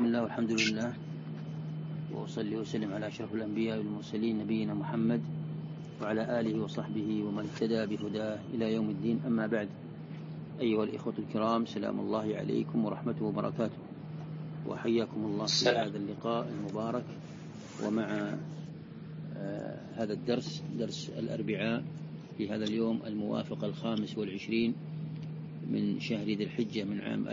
بسم الله والحمد لله، وأصلي وسلم على أشرف الأنبياء والمرسلين نبينا محمد وعلى آله وصحبه ومن اهتدى بهداه إلى يوم الدين. أما بعد، أيها الإخوة الكرام، سلام الله عليكم ورحمته وبركاته، وحياكم الله في هذا اللقاء المبارك ومع هذا الدرس، درس الأربعاء في هذا اليوم الموافق 25 من شهر ذي الحجة من عام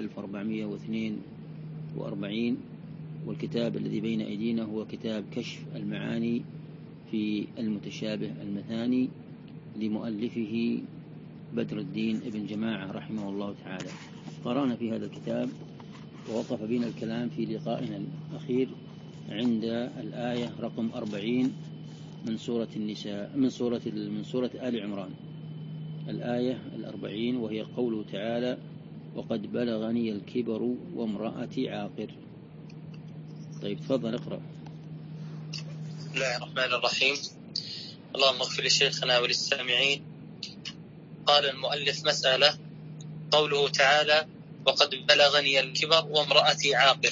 1442. والكتاب الذي بين أيدينا هو كتاب كشف المعاني في المتشابه المثاني لمؤلفه بدر الدين ابن جماعة رحمه الله تعالى. قرأنا في هذا الكتاب ووقف بنا الكلام في لقائنا الأخير عند الآية رقم 40 من سورة النساء، من سورة آل عمران، الآية 40، وهي قوله تعالى: وقد بلغني الكبر وامرأتي عاقر. طيب تفضل اقرأ. بسم الله الرحمن الرحيم. اللهم اغفر لشيخنا وللسامعين. قال المؤلف: مسألة، قوله تعالى: وقد بلغني الكبر وامرأتي عاقر.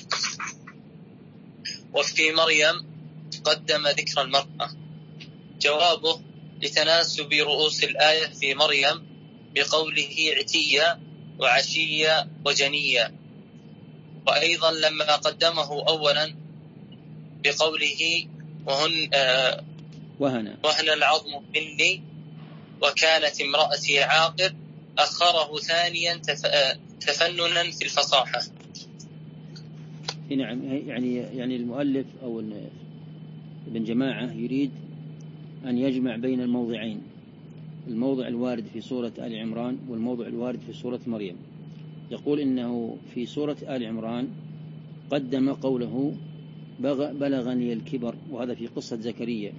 وفي مريم قدم ذكر المرأة. جوابه: لتناسب رؤوس الآية في مريم بقوله عتية وعشية وجنية، وأيضا لما قدمه أولا بقوله وهن العظم مني وكانت امرأتي عاقر، أخره ثانيا تفننا في الفصاحة. نعم، يعني المؤلف أو ابن جماعة يريد أن يجمع بين الموضعين، الموضع الوارد في سورة آل عمران والموضع الوارد في سورة مريم. يقول إنه في سورة آل عمران قدم قوله بلغني الكبر، وهذا في قصة زكريا،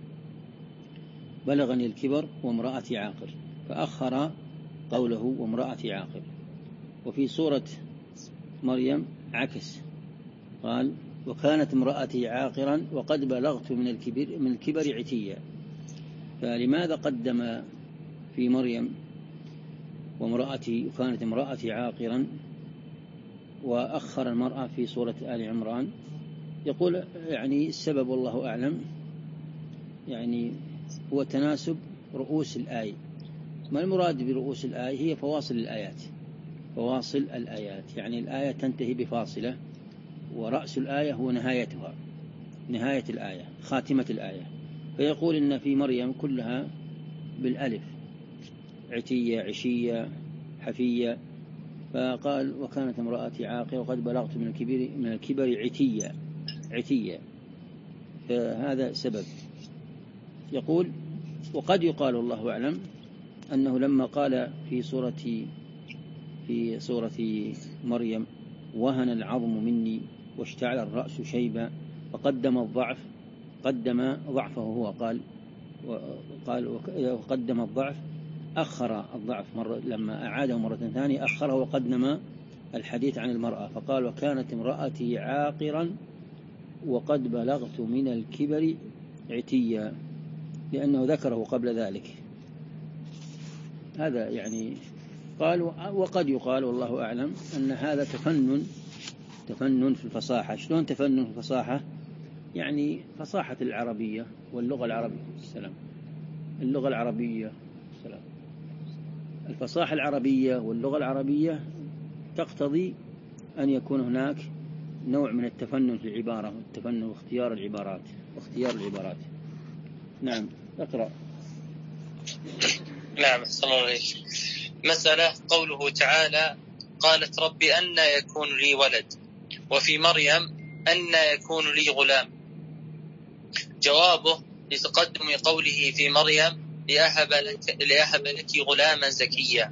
بلغني الكبر وامرأتي عاقر، فأخر قوله وامرأتي عاقر. وفي سورة مريم عكس، قال: وكانت امرأتي عاقرا وقد بلغت من الكبر عتيا. فلماذا قدم في مريم وكانت امرأتي عاقرا وأخر المرأة في سورة آل عمران؟ يقول يعني السبب والله أعلم، يعني هو تناسب رؤوس الآية. ما المراد برؤوس الآية؟ هي فواصل الآيات، فواصل الآيات، يعني الآية تنتهي بفاصلة، ورأس الآية هو نهايتها، نهاية الآية، خاتمة الآية. فيقول إن في مريم كلها بالألف، عتية، عشية، حفية. فقال: وكانت امرأتي عاقرة وقد بلغت من الكبر عتية. فهذا سبب. يقول: وقد يقال والله أعلم أنه لما قال في سورة مريم وهن العظم مني واشتعل الرأس شيبا، فقدم الضعف، قدم ضعفه هو، قال وقدم الضعف، أخر الضعف لما أعاده مرة ثانية أخره وقدم الحديث عن المرأة، فقال: وكانت امرأتي عاقرا وقد بلغت من الكبر عتيا، لأنه ذكره قبل ذلك. هذا يعني قال. وقد يقال والله أعلم أن هذا تفنن في الفصاحة. شلون تفنن في الفصاحة؟ يعني فصاحة العربية واللغة العربية، اللغة العربية، الفصاحة العربية واللغة العربية تقتضي أن يكون هناك نوع من التفنن في العبارة، والتفنن واختيار العبارات. نعم، اقرأ. نعم، أحسن الله عليك. مسألة، قوله تعالى: قالت رب أنى يكون لي ولد، وفي مريم أنى يكون لي غلام. جوابه: لتقدم قوله في مريم لأهب لك غلاما زكيا.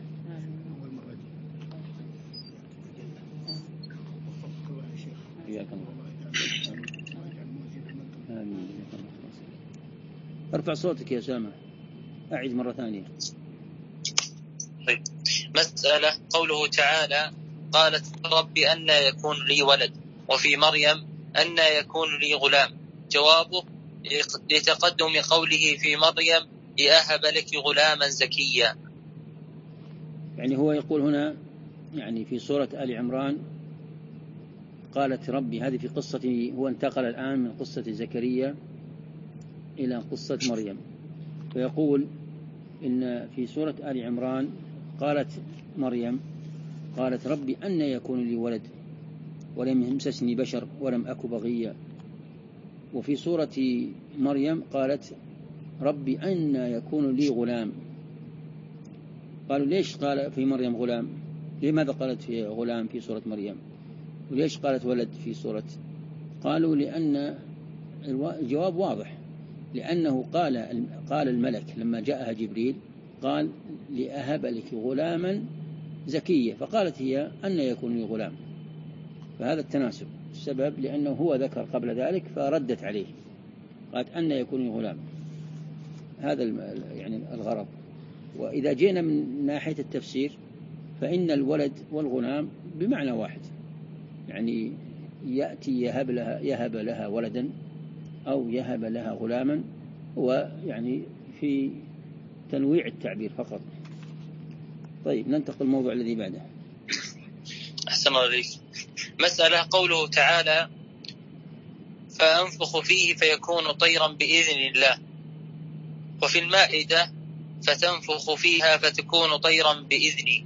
ارفع صوتك يا سامح، أعيد مرة ثانية. طيب. مسألة، قوله تعالى: قالت رب أنى يكون لي ولد، وفي مريم أنى يكون لي غلام. جوابه: لتقدم قوله في مريم لأهب لك غلاما زكيا. يعني هو يقول هنا، يعني في سورة آل عمران قالت ربي، هذه في قصة، هو انتقل الآن من قصة زكريا إلى قصة مريم. فيقول إن في سورة آل عمران قالت مريم قالت ربي أن يكون لي ولد ولم يمسسني بشر ولم أك بغيا. وفي سورة مريم قالت ربي أن يكون لي غلام. قالوا ليش قال في مريم غلام؟ لماذا قالت في غلام في سورة مريم؟ وليش قالت ولد في سورة؟ قالوا لأن الجواب واضح، لأنه قال الملك لما جاءها جبريل قال لأهب لك غلاما زكيا، فقالت هي أن يكون لي غلام. فهذا التناسب السبب، لأنه هو ذكر قبل ذلك فردت عليه قالت أن يكون لي غلام. هذا يعني الغرض. وإذا جينا من ناحية التفسير فإن الولد والغلام بمعنى واحد، يعني يأتي يهب لها ولدا أو يهب لها غلاما، هو يعني في تنويع التعبير فقط. طيب ننتقل الموضوع الذي بعده. أحسن الله عليك. مسألة قوله تعالى فأنفخ فيه فيكون طيرا بإذن الله، وفي المائدة فتنفخ فيها فتكون طيرا بإذني.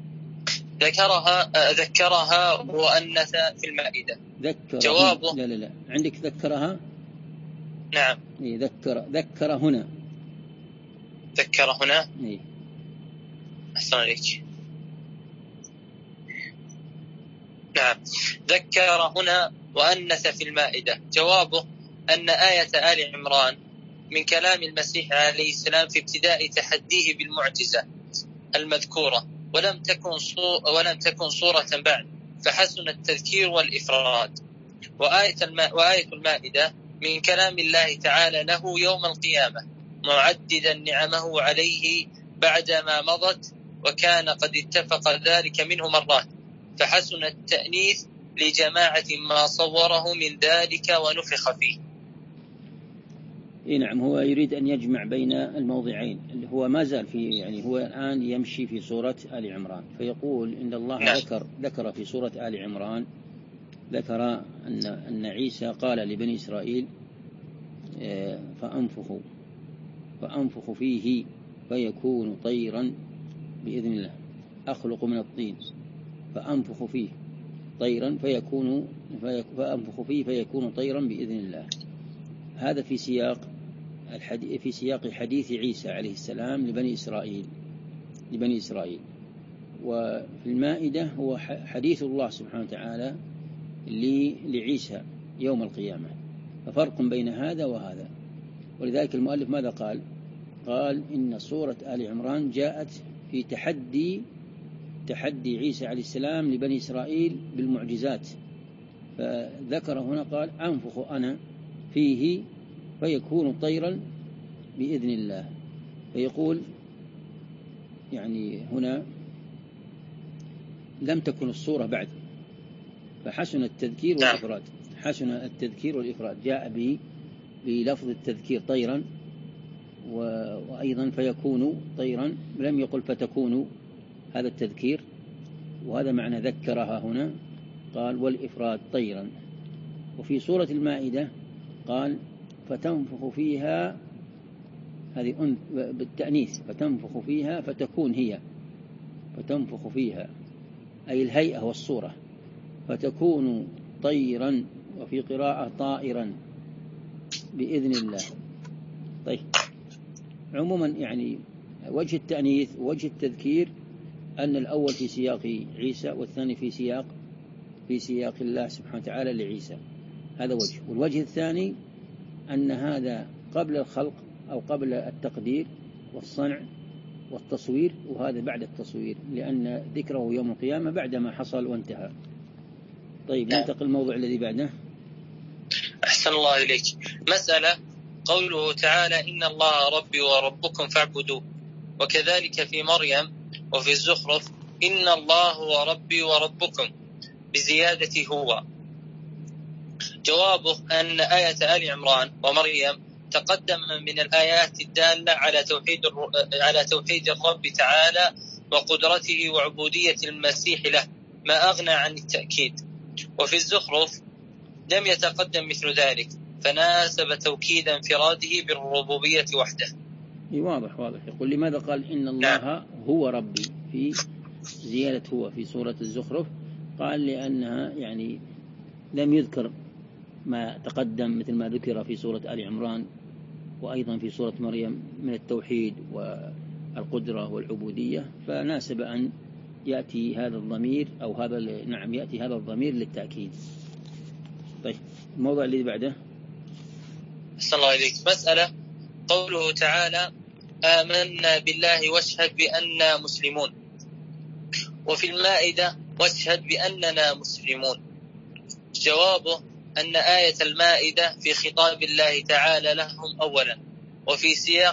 ذكرها وأنث في المائدة. جوابه لا عندك ذكرها. نعم. ذكر هنا. إيه. أحسن عليك. نعم. ذكر هنا وأنث في المائدة. جوابه أن آية آل عمران من كلام المسيح عليه السلام في ابتداء تحديه بالمعجزة المذكورة، ولم تكن صورة بعد، فحسن التذكير والإفراد. وآية المائدة من كلام الله تعالى له يوم القيامة معددا نعمه عليه بعدما مضت، وكان قد اتفق ذلك منه مرات، فحسن التأنيث لجماعة ما صوره من ذلك ونفخ فيه. نعم، هو يريد أن يجمع بين الموضعين، اللي هو ما زال في، يعني هو الآن يمشي في سورة آل عمران، فيقول إن الله ذكر في سورة آل عمران، ذكر أن عيسى قال لبني إسرائيل فأنفخ فيه فيكون طيرا بإذن الله، أخلق من الطين فأنفخ فيه طيرا فأنفخ فيه فيكون طيرا بإذن الله. هذا في سياق حديث عيسى عليه السلام لبني إسرائيل. وفي المائدة هو حديث الله سبحانه وتعالى لعيسى يوم القيامة، ففرق بين هذا وهذا. ولذلك المؤلف ماذا قال إن سورة آل عمران جاءت في تحدي عيسى عليه السلام لبني إسرائيل بالمعجزات، فذكر هنا قال أنفخ أنا فيه فيكون طيرا بإذن الله. فيقول يعني هنا لم تكن الصورة بعد، فحسن التذكير والإفراد. حسن التذكير والإفراد، جاء بلفظ التذكير طيرا، وأيضا فيكون طيرا، لم يقل فتكون، هذا التذكير، وهذا معنى ذكرها هنا قال والإفراد طيرا. وفي سورة المائدة قال فتنفخ فيها، هذه بالتأنيث، فتنفخ فيها فتكون هي، فتنفخ فيها أي الهيئة والصورة، فتكون طيرا، وفي قراءة طائرا بإذن الله. طيب عموما يعني وجه التأنيث ووجه التذكير أن الأول في سياق عيسى والثاني في سياق الله سبحانه وتعالى لعيسى، هذا وجه. والوجه الثاني أن هذا قبل الخلق أو قبل التقدير والصنع والتصوير، وهذا بعد التصوير، لأن ذكره يوم القيامة بعدما حصل وانتهى. طيب ننتقل الموضوع الذي بعده. أحسن الله إليك. مسألة قوله تعالى إن الله ربي وربكم فاعبدوه، وكذلك في مريم وفي الزخرف إن الله هو ربي وربكم بزيادة هو. جوابه أن آية آل عمران ومريم تقدم من الآيات الدالة على توحيد الرب تعالى وقدرته وعبودية المسيح له ما أغنى عن التأكيد. وفي الزخرف لم يتقدم مثل ذلك، فناسب توكيد انفراده بالربوبية وحده. واضح. يقول لماذا قال إن الله هو ربي في زيادة هو في سورة الزخرف؟ قال لأنها يعني لم يذكر ما تقدم مثل ما ذكر في سورة آل عمران وأيضا في سورة مريم من التوحيد والقدرة والعبودية، فناسب أن يأتي هذا الضمير أو هذا يأتي هذا الضمير للتأكيد. طيب الموضوع اللي بعده. صلى الله عليك. مسألة قوله تعالى آمنا بالله واشهد بأننا مسلمون، وفي المائدة واشهد بأننا مسلمون. جوابه أن آية المائدة في خطاب الله تعالى لهم أولا، وفي سياق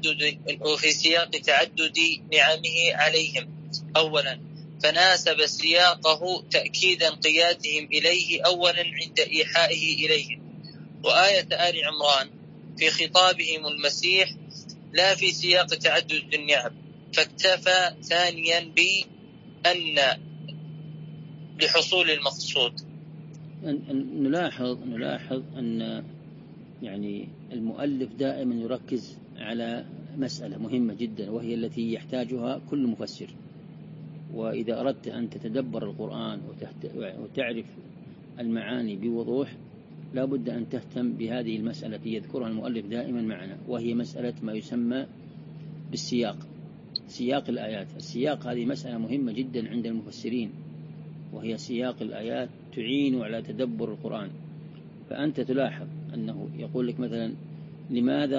تعدد نعمه عليهم أولا، فناسب سياقه تأكيدا قيادهم إليه أولا عند إيحائه إليهم. وآية آل عمران في خطابهم المسيح لا في سياق تعدد النعم، فاكتفى ثانيا بأن لحصول المقصود. نلاحظ أن يعني المؤلف دائما يركز على مسألة مهمة جدا، وهي التي يحتاجها كل مفسر. وإذا أردت أن تتدبر القرآن وتعرف المعاني بوضوح، لا بد أن تهتم بهذه المسألة التي يذكرها المؤلف دائما معنا، وهي مسألة ما يسمى بالسياق، سياق الآيات. السياق هذه مسألة مهمة جدا عند المفسرين، وهي سياق الآيات تعين على تدبر القرآن. فأنت تلاحظ أنه يقول لك مثلا لماذا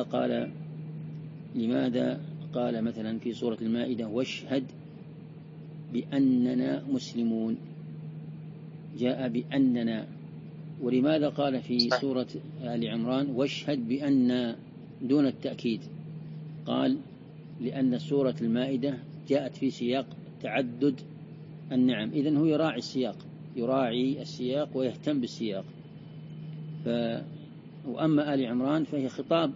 قال مثلا في سورة المائدة واشهد بأننا مسلمون، جاء بأننا. ولماذا قال في سورة آل عمران واشهد بأن دون التأكيد؟ قال لأن سورة المائدة جاءت في سياق تعدد النعم، إذن هو يراعي السياق ويهتم بالسياق. وأما آل عمران فهي خطاب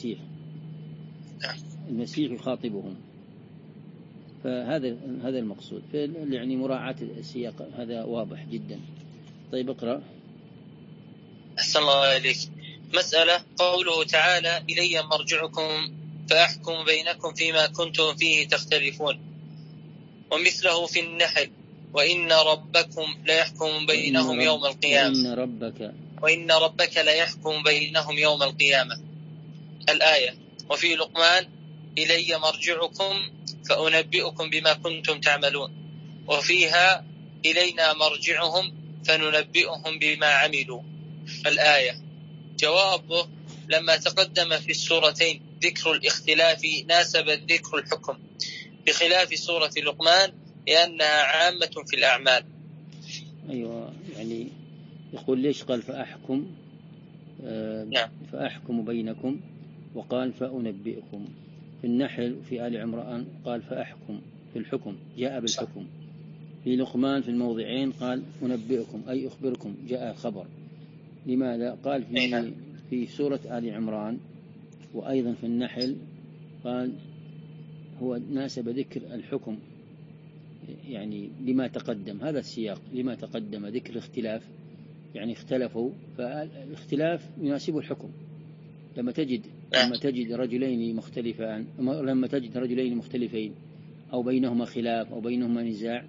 المسيح يخاطبهم، فهذا المقصود. يعني مراعاة السياق هذا واضح جدا. طيب اقرأ. أحسن الله عليك. مسألة قوله تعالى إلي مرجعكم فأحكم بينكم فيما كنتم فيه تختلفون، ومثله في النحل وإن ربكم ليحكم بينهم يوم القيامة، وإن ربك ليحكم بينهم يوم القيامة الآية. وفي لقمان إلي مرجعكم فأنبئكم بما كنتم تعملون، وفيها إلينا مرجعهم فننبئهم بما عملوا الآية. جوابه لما تقدم في السورتين ذكر الاختلاف ناسب ذكر الحكم، بخلاف سورة لقمان لأنها عامة في الأعمال. أيوة، يعني يقول ليش قال فأحكم؟ نعم. فأحكم بينكم، وقال فأنبئكم. في النحل في آل عمران قال فأحكم في الحكم، جاء بالحكم. في لقمان في الموضعين قال أنبئكم أي أخبركم، جاء خبر. لماذا؟ قال في سورة آل عمران وأيضا في النحل قال هو ناسب ذكر الحكم، يعني لما تقدم. هذا السياق لما تقدم ذكر اختلاف، يعني اختلفوا، فالاختلاف يناسب الحكم. لما تجد رجلين مختلفان، لما تجد رجلين مختلفين أو بينهما خلاف أو بينهما نزاع،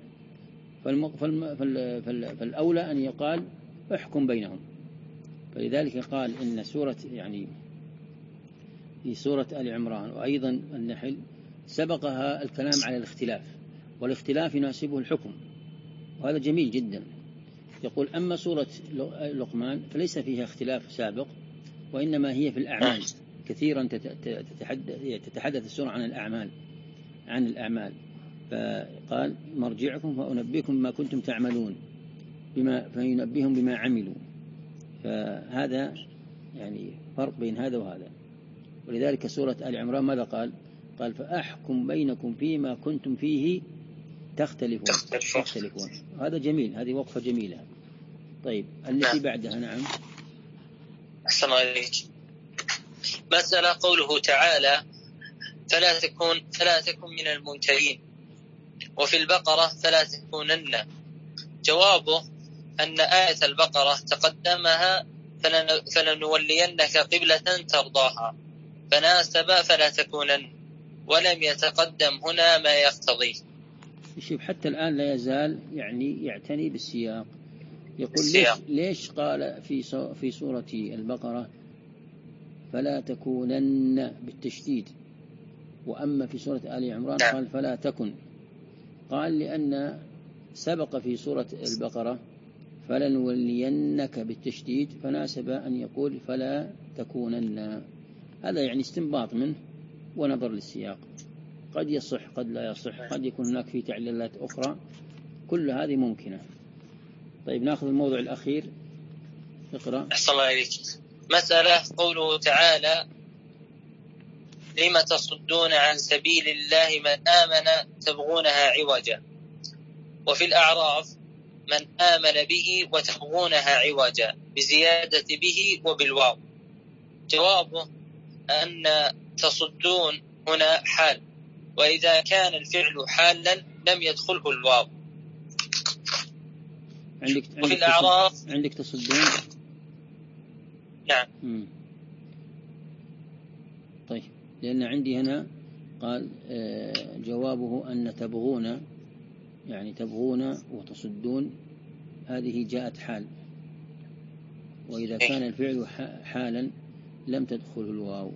فالأولى أن يقال احكم بينهم. فلذلك قال إن سورة يعني في سورة آل عمران وأيضا النحل سبقها الكلام على الاختلاف، والاختلاف يناسبه الحكم، وهذا جميل جدا. يقول أما سورة لقمان فليس فيها اختلاف سابق، وإنما هي في الأعمال. كثيرا تتحدث السورة عن الأعمال. فقال مرجعكم فأنبئكم بما كنتم تعملون، فينبئهم بما عملوا. فهذا يعني فرق بين هذا وهذا. ولذلك سورة آل عمران ماذا قال؟ قال فأحكم بينكم فيما كنتم فيه تختلفون. هذا جميل، هذه وقفة جميلة. طيب التي بعدها. نعم. أحسن عليك. مسألة قوله تعالى فلا تكن من الممترين، وفي البقرة فلا تكونن. جوابه أن آية البقرة تقدمها فلنولينك قبلة ترضاها فناسب فلا تكونن، ولم يتقدم هنا ما يقتضيه. شوف حتى الآن لا يزال يعني يعتني بالسياق. يقول ليش قال في سورة البقرة فلا تكونن بالتشديد، وأما في سورة آل عمران قال فلا تكن؟ قال لأن سبق في سورة البقرة فلنولينك بالتشديد، فناسب أن يقول فلا تكونن. هذا يعني استنباط منه ونظر للسياق، قد يصح قد لا يصح، قد يكون هناك في تعليلات أخرى، كل هذه ممكنة. طيب نأخذ الموضوع الأخير، اقرأ. أحسن الله عليك. مسألة قوله تعالى لم تصدون عن سبيل الله من آمن تبغونها عوجا، وفي الأعراف من آمن به وتبغونها عوجا بزيادة به وبالواو. جوابه أن تصدون هنا حال، وإذا كان الفعل حالا لم يدخله الواو. وفي الأعراف عندك تصدون. نعم. طيب لأن عندي هنا قال جوابه أن تبغون، يعني تبغون وتصدون هذه جاءت حال، وإذا كان الفعل حالا لم تدخل الواو.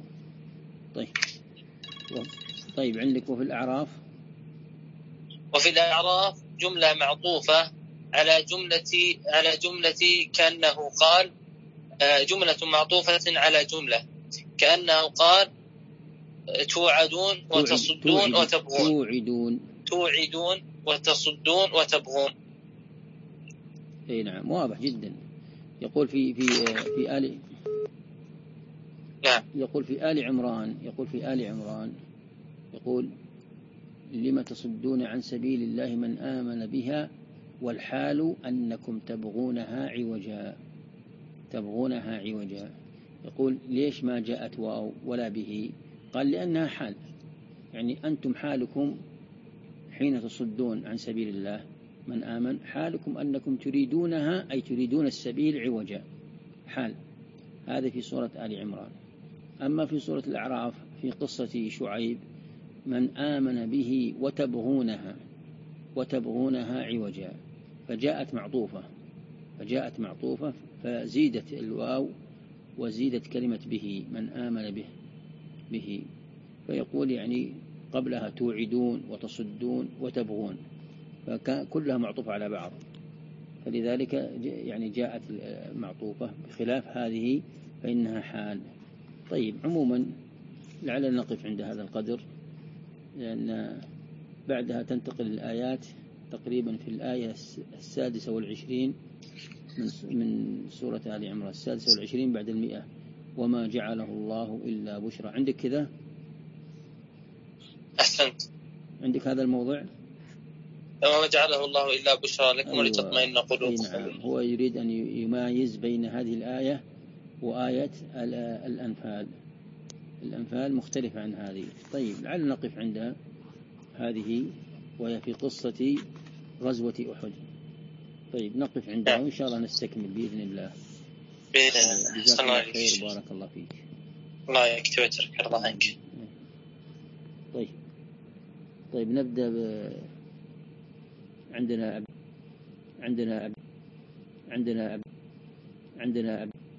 طيب عندك وفي الأعراف جملة معطوفة على جملة كأنه قال جملة معطوفة على جملة كأنه قال توعدون وتصدون وتبغون. توعدون وتصدون وتبغون. اي نعم واضح جدا. يقول في آل نعم. يقول في آل عمران يقول لما تصدون عن سبيل الله من آمن بها والحال أنكم تبغونها عوجا. يقول ليش ما جاءت واو ولا به؟ قال لأنها حال، يعني أنتم حالكم حين تصدون عن سبيل الله من آمن، حالكم أنكم تريدونها، أي تريدون السبيل عوجا، حال. هذا في سورة آل عمران. أما في سورة الأعراف في قصة شعيب من آمن به وتبغونها عوجا، فجاءت معطوفة فزيدت الواو وزيدت كلمة به، من آمن به، فيقول يعني قبلها توعدون وتصدون وتبغون، فكلها معطوفة على بعض، فلذلك يعني جاءت معطوفة، بخلاف هذه فإنها حال. طيب عموما لعلنا نقف عند هذا القدر، لأن بعدها تنتقل الآيات تقريبا في الآية 26 من سورة آل عمران، 26 بعد 100. وما جعله الله إلا بشرى. عندك كذا؟ أحسنت. عندك هذا الموضوع؟ وما جعله الله إلا بشرى لكم ولتطمئن قلوبكم. نعم. هو يريد أن يمايز بين هذه الآية وآية الأنفال مختلفة عن هذه. طيب لعل نقف عند هذه، وهي في قصة غزوة أحد. طيب نقف عندها وإن شاء الله نستكمل بإذن الله. جزاك الله خير وبارك الله فيك. الله يكتب ويترك الله عنك. طيب نبدأ عندنا